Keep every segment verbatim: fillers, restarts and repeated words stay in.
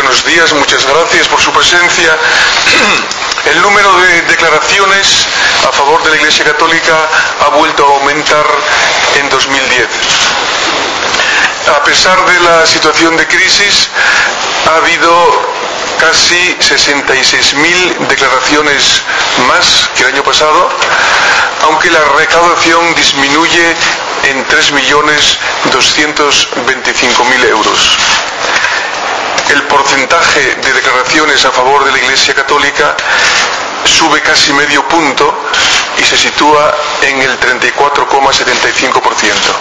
buenos días, muchas gracias por su presencia. El número de declaraciones a favor de la Iglesia Católica ha vuelto a aumentar en dos mil diez. A pesar de la situación de crisis, ha habido casi sesenta y seis mil declaraciones más que el año pasado, aunque la recaudación disminuye en tres millones doscientos veinticinco mil euros. El porcentaje de declaraciones a favor de la Iglesia Católica sube casi medio punto y se sitúa en el treinta y cuatro coma setenta y cinco por ciento.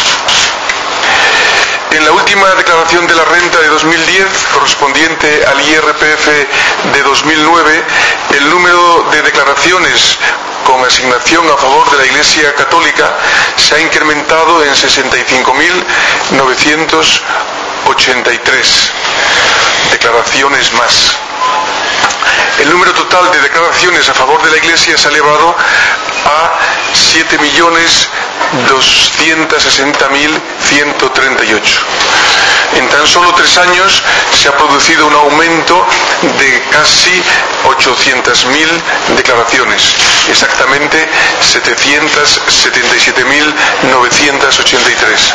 En la última declaración de la renta de dos mil diez, correspondiente al I R P F de dos mil nueve, el número de declaraciones con asignación a favor de la Iglesia Católica se ha incrementado en sesenta y cinco mil novecientos ochenta y tres declaraciones más. El número total de declaraciones a favor de la Iglesia se ha elevado a siete millones doscientos sesenta mil ciento treinta y ocho. En tan solo tres años se ha producido un aumento de casi ochocientas mil declaraciones, exactamente setecientas setenta y siete mil novecientos ochenta y tres.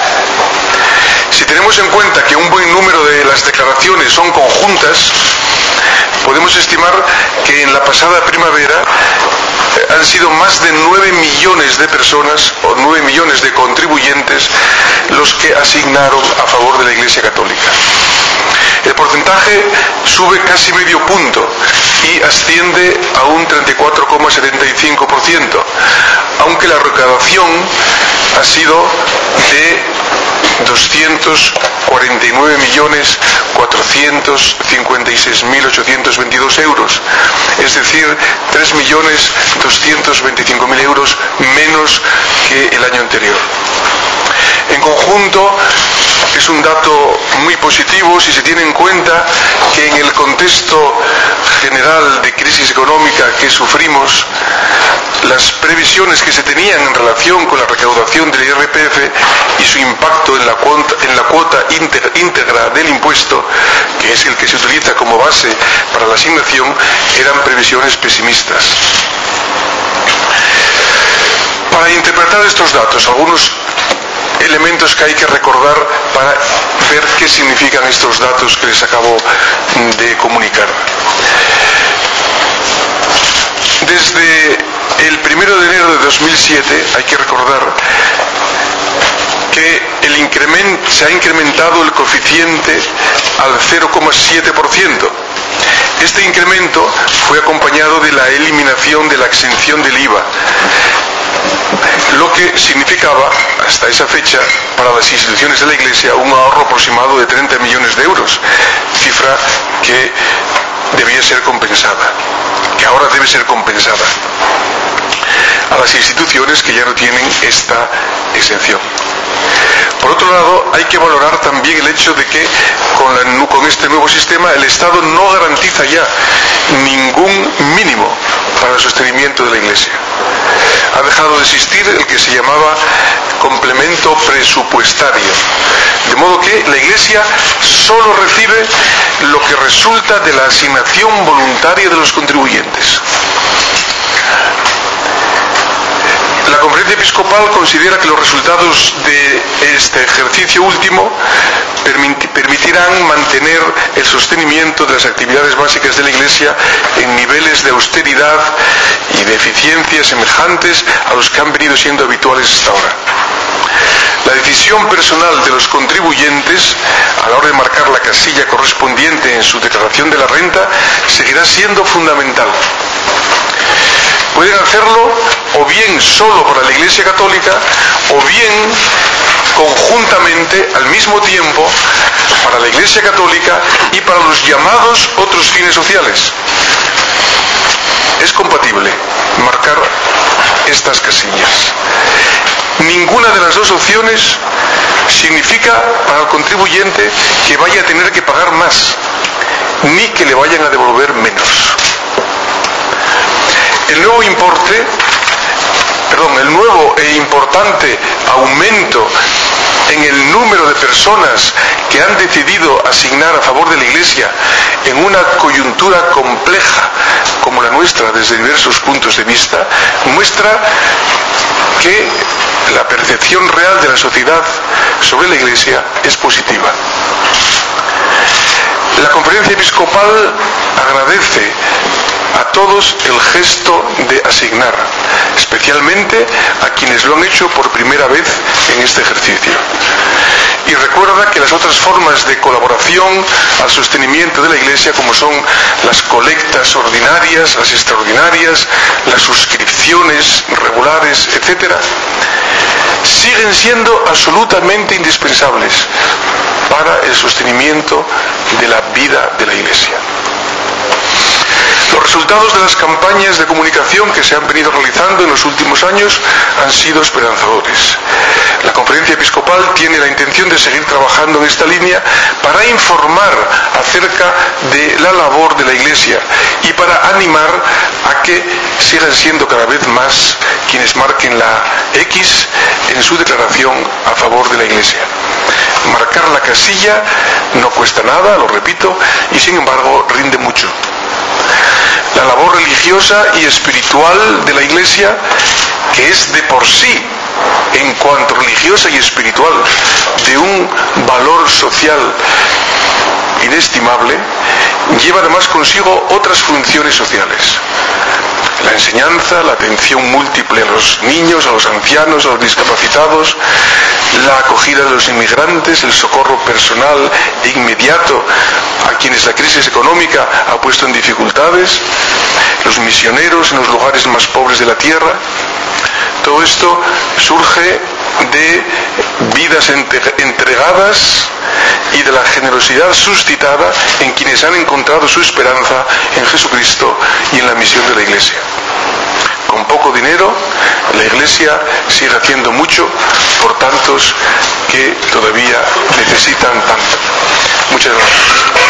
Si tenemos en cuenta que un buen número de las declaraciones son conjuntas, podemos estimar que en la pasada primavera han sido más de nueve millones de personas o nueve millones de contribuyentes los que asignaron a favor de la Iglesia Católica. El porcentaje sube casi medio punto y asciende a un treinta y cuatro coma setenta y cinco por ciento, aunque la recaudación ha sido de doscientos cuarenta y nueve millones cuatrocientos cincuenta y seis mil ochocientos veintidós euros, es decir, tres millones doscientos veinticinco mil euros menos que el año anterior. En conjunto, es un dato muy positivo si se tiene en cuenta que en el contexto general de crisis económica que sufrimos, las previsiones que se tenían en relación con la recaudación del I R P F y su impacto en la cuota, en la cuota íntegra del impuesto, que es el que se utiliza como base para la asignación, eran previsiones pesimistas. Para interpretar estos datos, algunos elementos que hay que recordar para ver qué significan estos datos que les acabo de comunicar. Desde el primero de enero de dos mil siete hay que recordar que el incremento, se ha incrementado el coeficiente al cero coma siete por ciento. Este incremento fue acompañado de la eliminación de la exención del I V A, lo que significaba hasta esa fecha para las instituciones de la Iglesia un ahorro aproximado de treinta millones de euros, cifra que debía ser compensada, que ahora debe ser compensada a las instituciones que ya no tienen esta exención. Por otro lado, hay que valorar también el hecho de que con, la, con este nuevo sistema el Estado no garantiza ya ningún mínimo para el sostenimiento de la Iglesia. Ha dejado de existir el que se llamaba complemento presupuestario, de modo que la Iglesia solo recibe lo que resulta de la asignación voluntaria de los contribuyentes. La Conferencia Episcopal considera que los resultados de este ejercicio último permitirán mantener el sostenimiento de las actividades básicas de la Iglesia en niveles de austeridad y de eficiencia semejantes a los que han venido siendo habituales hasta ahora. La decisión personal de los contribuyentes a la hora de marcar la casilla correspondiente en su declaración de la renta seguirá siendo fundamental. Pueden hacerlo o bien solo para la Iglesia Católica o bien conjuntamente al mismo tiempo para la Iglesia Católica y para los llamados otros fines sociales. Es compatible marcar estas casillas. Ninguna de las dos opciones significa para el contribuyente que vaya a tener que pagar más, ni que le vayan a devolver menos. El nuevo importe, perdón, el nuevo e importante aumento en el número de personas que han decidido asignar a favor de la Iglesia en una coyuntura compleja como la nuestra desde diversos puntos de vista, muestra que la percepción real de la sociedad sobre la Iglesia es positiva. La Conferencia Episcopal agradece a todos el gesto de asignar, especialmente a quienes lo han hecho por primera vez en este ejercicio. Y recuerda que las otras formas de colaboración al sostenimiento de la Iglesia, como son las colectas ordinarias, las extraordinarias, las suscripciones regulares, etcétera, siguen siendo absolutamente indispensables para el sostenimiento de la vida de la Iglesia. Los resultados de las campañas de comunicación que se han venido realizando en los últimos años han sido esperanzadores. La Conferencia Episcopal tiene la intención de seguir trabajando en esta línea para informar acerca de la labor de la Iglesia y para animar a que sigan siendo cada vez más quienes marquen la X en su declaración a favor de la Iglesia. Marcar la casilla no cuesta nada, lo repito, y sin embargo rinde mucho. La labor religiosa y espiritual de la Iglesia, que es de por sí, en cuanto religiosa y espiritual, de un valor social inestimable, lleva además consigo otras funciones sociales. La enseñanza, la atención múltiple a los niños, a los ancianos, a los discapacitados, la acogida de los inmigrantes, el socorro personal e inmediato a quienes la crisis económica ha puesto en dificultades, los misioneros en los lugares más pobres de la tierra. Todo esto surge de vidas entregadas y de la generosidad suscitada en quienes han encontrado su esperanza en Jesucristo y en la misión de la Iglesia. Con poco dinero, la Iglesia sigue haciendo mucho por tantos que todavía necesitan tanto. Muchas gracias.